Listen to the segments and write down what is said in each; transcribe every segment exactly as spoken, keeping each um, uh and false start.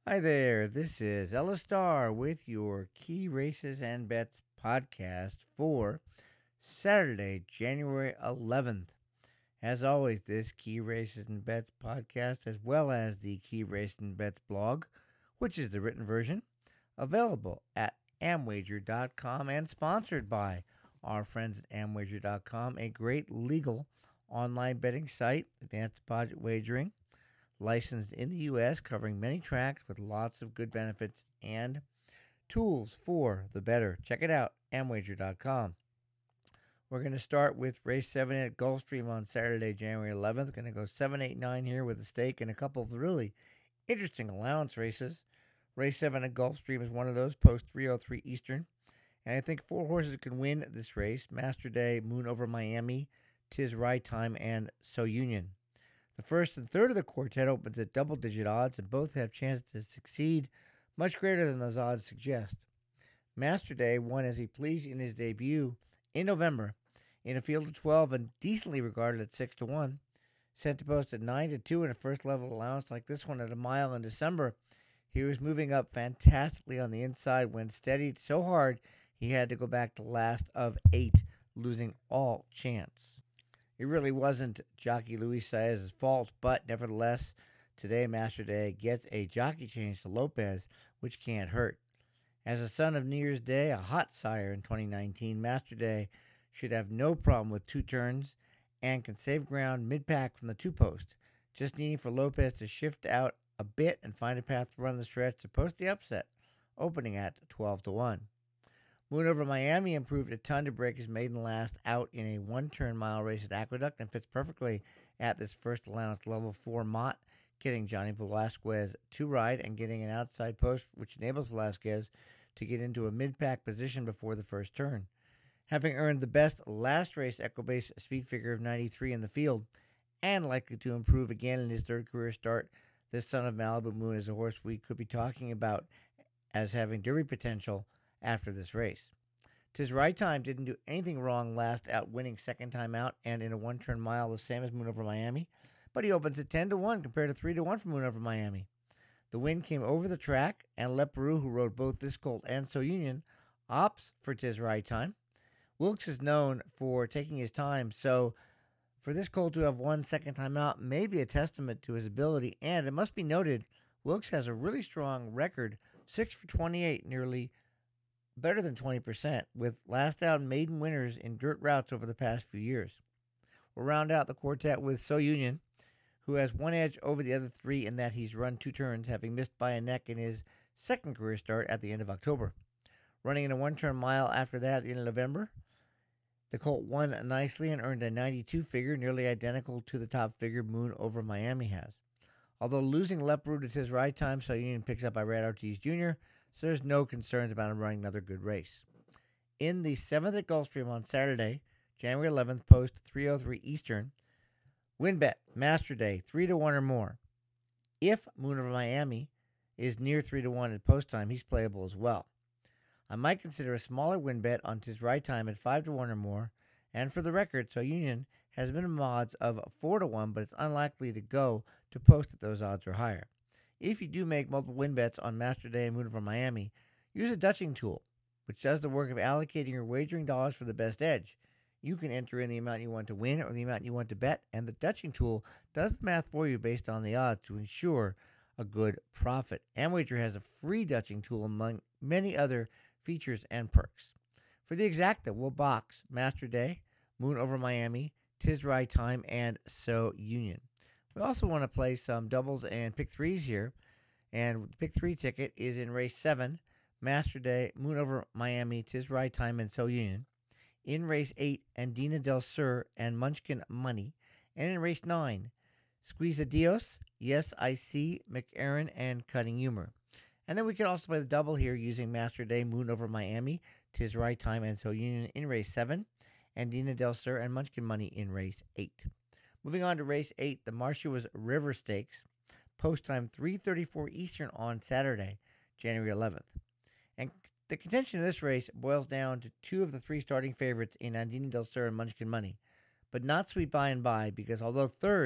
Hi there, this is Ella Star with your Key Races and Bets podcast for Saturday, January eleventh. As always, this Key Races and Bets podcast, as well as the Key Races and Bets blog, which is the written version, available at amwager dot com and sponsored by our friends at amwager dot com, a great legal online betting site, advanced deposit wagering licensed in the U S, covering many tracks with lots of good benefits and tools for the better. Check it out, amwager dot com. We're going to start with race seven at Gulfstream on Saturday, January eleventh. Going to go seven, eight, nine here with a stake and a couple of really interesting allowance races. Race seven at Gulfstream is one of those, post three oh three Eastern. And I think four horses can win this race: Master Day, Moon Over Miami, Tis Right Time, and So Union. The first and third of the quartet opens at double-digit odds, and both have chances to succeed, much greater than those odds suggest. Master Day won as he pleased in his debut in November in a field of twelve and decently regarded at six to one. Sent to post at nine to two in a first-level allowance like this one at a mile in December. He was moving up fantastically on the inside when steadied so hard he had to go back to last of eight, losing all chance. It really wasn't jockey Luis Saez's fault, but nevertheless, today Master Day gets a jockey change to Lopez, which can't hurt. As a son of New Year's Day, a hot sire in twenty nineteen, Master Day should have no problem with two turns and can save ground mid-pack from the two-post, just needing for Lopez to shift out a bit and find a path to run the stretch to post the upset, opening at twelve to one. Moon Over Miami improved a ton to break his maiden last out in a one-turn mile race at Aqueduct and fits perfectly at this first allowance level four Mott, getting Johnny Velasquez to ride and getting an outside post which enables Velasquez to get into a mid-pack position before the first turn. Having earned the best last race Equibase speed figure of ninety-three in the field, and likely to improve again in his third career start, this son of Malibu Moon is a horse we could be talking about as having Derby potential after this race. Tis Right Time didn't do anything wrong last out, winning second time out and in a one-turn mile, the same as Moon Over Miami, but he opens at ten to one compared to three to one for Moon Over Miami. The win came over the track, and Leperoux, who rode both this colt and So Union, opts for Tis Right Time. Wilkes is known for taking his time, so for this colt to have won second time out may be a testament to his ability, and it must be noted, Wilkes has a really strong record, six for twenty-eight, nearly better than twenty percent, with last out maiden winners in dirt routes over the past few years. We'll round out the quartet with So Union, who has one edge over the other three in that he's run two turns, having missed by a neck in his second career start at the end of October. Running in a one-turn mile after that at the end of November, the colt won nicely and earned a ninety-two figure, nearly identical to the top figure Moon Over Miami has. Although losing Leperoux to Tis Right Time, So Union picks up by Red Ortiz Junior, so there's no concerns about him running another good race. In the seventh at Gulfstream on Saturday, January eleventh, post three oh three Eastern, WinBet, Master Day, three to one or more. If Moon Over Miami is near three to one at post time, he's playable as well. I might consider a smaller win bet on Tis Right Time at five to one or more, and for the record, So Union has minimum odds of four to one, but it's unlikely to go to post at those odds or higher. If you do make multiple win bets on Master Day and Moon Over Miami, use a Dutching tool, which does the work of allocating your wagering dollars for the best edge. You can enter in the amount you want to win or the amount you want to bet, and the Dutching tool does the math for you based on the odds to ensure a good profit. Amwager has a free Dutching tool among many other features and perks. For the exacta, we'll box Master Day, Moon Over Miami, Tis Right Time, and So Union. We also want to play some doubles and pick threes here. And the pick three ticket is in race seven, Master Day, Moon Over Miami, Tis Right Time, and So Union. In race eight, Andina Del Sur and Munchkin Money. And in race nine, Squeeze a Dios, Yes I See, McAaron, and Cutting Humor. And then we could also play the double here using Master Day, Moon Over Miami, Tis Right Time, and So Union in race seven, Andina Del Sur and Munchkin Money in race eight. Moving on to race eight, the Marshua's River Stakes, post time three thirty-four Eastern on Saturday, January eleventh. And the contention of this race boils down to two of the three starting favorites in Andina Del Sur and Munchkin Money, but not Sweet By and By, because although third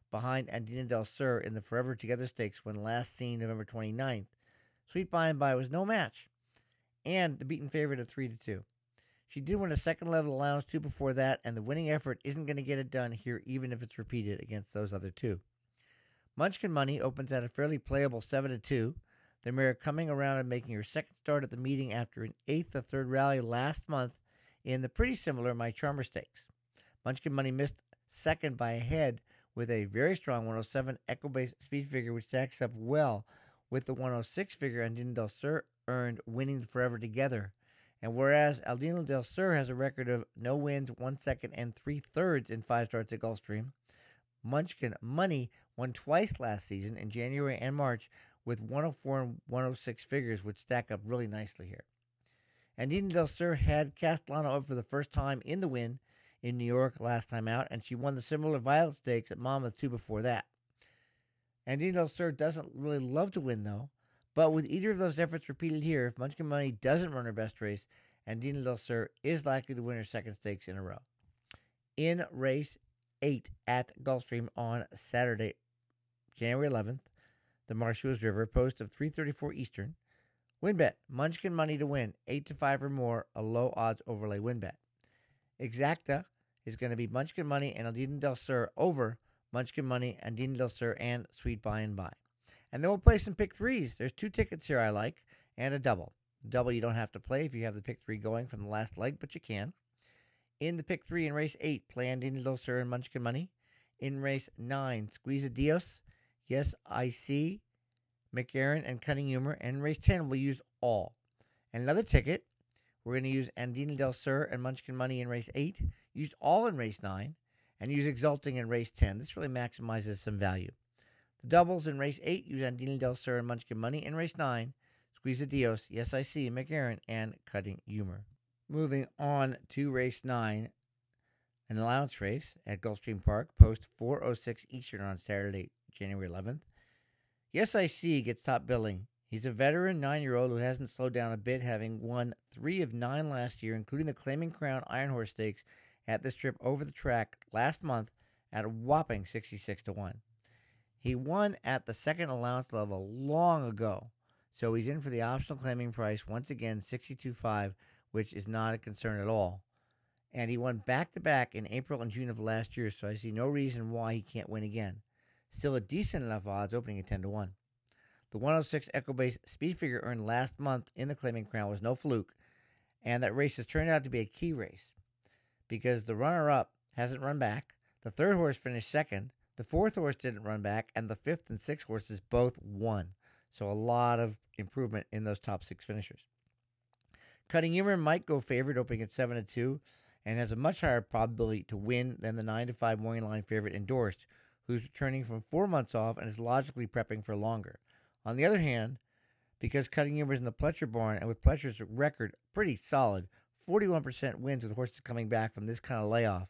behind Andina Del Sur in the Forever Together Stakes when last seen November twenty-ninth. Sweet By and By was no match, and the beaten favorite of three to two. She did win a second level allowance two before that, and the winning effort isn't going to get it done here even if it's repeated against those other two. Munchkin Money opens at a fairly playable seven to two. The mare coming around and making her second start at the meeting after an eighth to third rally last month in the pretty similar My Charmer Stakes. Munchkin Money missed second by a head with a very strong one oh seven Echo-based speed figure, which stacks up well with the one oh six figure Andina Del Sur earned winning Forever Together. And whereas Andina Del Sur has a record of no wins, one second, and three thirds in five starts at Gulfstream, Munchkin Money won twice last season in January and March with one oh four and one oh six figures, which stack up really nicely here. Andina Del Sur had Castellano up for the first time in the win in New York last time out, and she won the similar Violet Stakes at Monmouth two before that. Andina Del Sur doesn't really love to win, though, but with either of those efforts repeated here, if Munchkin Money doesn't run her best race, Andina Del Sur is likely to win her second stakes in a row. In race eight at Gulfstream on Saturday, January eleventh, the Marshalls River, post of three thirty-four Eastern. WinBet, Munchkin Money to win, eight to five or more, a low odds overlay WinBet. Exacta is going to be Munchkin Money and Andina Del Sur over Munchkin Money, Andina Del Sur, and Sweet By and By. And then we'll play some pick threes. There's two tickets here I like, and a double. Double you don't have to play if you have the pick three going from the last leg, but you can. In the pick three in race eight, play Andina Del Sur and Munchkin Money. In race nine, Squeeze a Dios, Yes I See, McErin, and Cunning Humor. And in race ten, we'll use all. And another ticket, we're going to use Andina Del Sur and Munchkin Money in race eight, use all in race nine, and use Exulting in race ten. This really maximizes some value. The doubles in race eight, use Andina Del Sur and Munchkin Money. In race nine, Squeeze a Dios, Yes I See, McErin, and Cutting Humor. Moving on to race nine, an allowance race at Gulfstream Park, post four oh six Eastern on Saturday, January eleventh. Yes I See gets top billing. He's a veteran nine-year-old who hasn't slowed down a bit, having won three of nine last year, including the Claiming Crown Iron Horse Stakes at this trip over the track last month at a whopping sixty-six to one. He won at the second allowance level long ago, so he's in for the optional claiming price, once again sixty-two five, which is not a concern at all. And he won back-to-back in April and June of last year, so I see no reason why he can't win again. Still a decent enough odds, opening at ten to one. The one oh six Echo-based speed figure earned last month in the Claiming Crown was no fluke, and that race has turned out to be a key race because the runner-up hasn't run back, the third horse finished second, the fourth horse didn't run back, and the fifth and sixth horses both won. So a lot of improvement in those top six finishers. Cutting Humor might go favorite, opening at seven to two, and has a much higher probability to win than the nine to five morning line favorite Endorsed, who's returning from four months off and is logically prepping for longer. On the other hand, because Cutting Humor is in the Pletcher barn, and with Pletcher's record pretty solid, forty-one percent wins with horses coming back from this kind of layoff,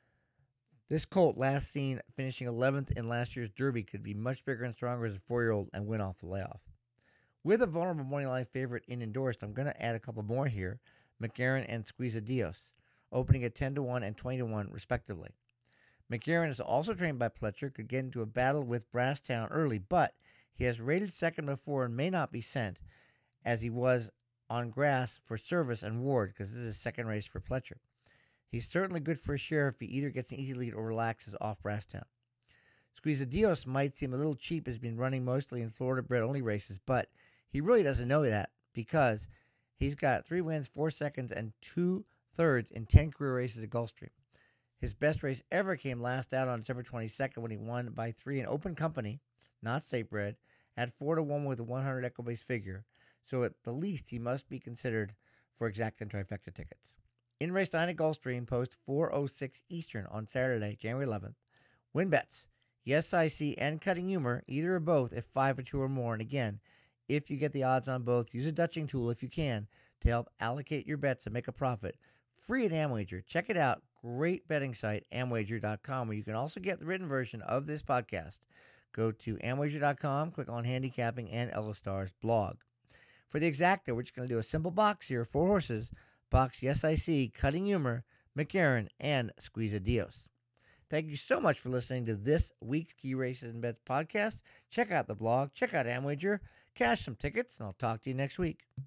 this colt, last seen finishing eleventh in last year's Derby, could be much bigger and stronger as a four-year-old and win off the layoff. With a vulnerable morning line favorite in Endorsed, I'm going to add a couple more here, McErin and Squeeze a Dios, opening at ten to one and twenty to one respectively. McErin is also trained by Pletcher, could get into a battle with Brasstown early, but he has rated second before and may not be sent, as he was on grass for Service and Ward, because this is his second race for Pletcher. He's certainly good for a share if he either gets an easy lead or relaxes off Brasstown. Squeeze a Dios might seem a little cheap, as he's been running mostly in Florida-bred only races, but he really doesn't know that because he's got three wins, four seconds, and two thirds in ten career races at Gulfstream. His best race ever came last out on December twenty-second when he won by three in open company, not state bred, at four to one with a one hundred Echo-based figure, so at the least he must be considered for Exacta and Trifecta tickets. In race nine at Gulfstream, post four oh six Eastern on Saturday, January eleventh. WinBets, Yes I See, and Cutting Humor, either or both if five or two or more. And again, if you get the odds on both, use a Dutching tool if you can to help allocate your bets and make a profit. Free at Amwager. Check it out. Great betting site, amwager dot com, where you can also get the written version of this podcast. Go to amwager dot com, click on Handicapping and Ellistar's blog. For the Exacta, we're just going to do a simple box here. Four horses. Box Yes I See, Cutting Humor, McErin, and Squeeze a Dios. Thank you so much for listening to this week's Key Races and Bets podcast. Check out the blog, check out Amwager, cash some tickets, and I'll talk to you next week.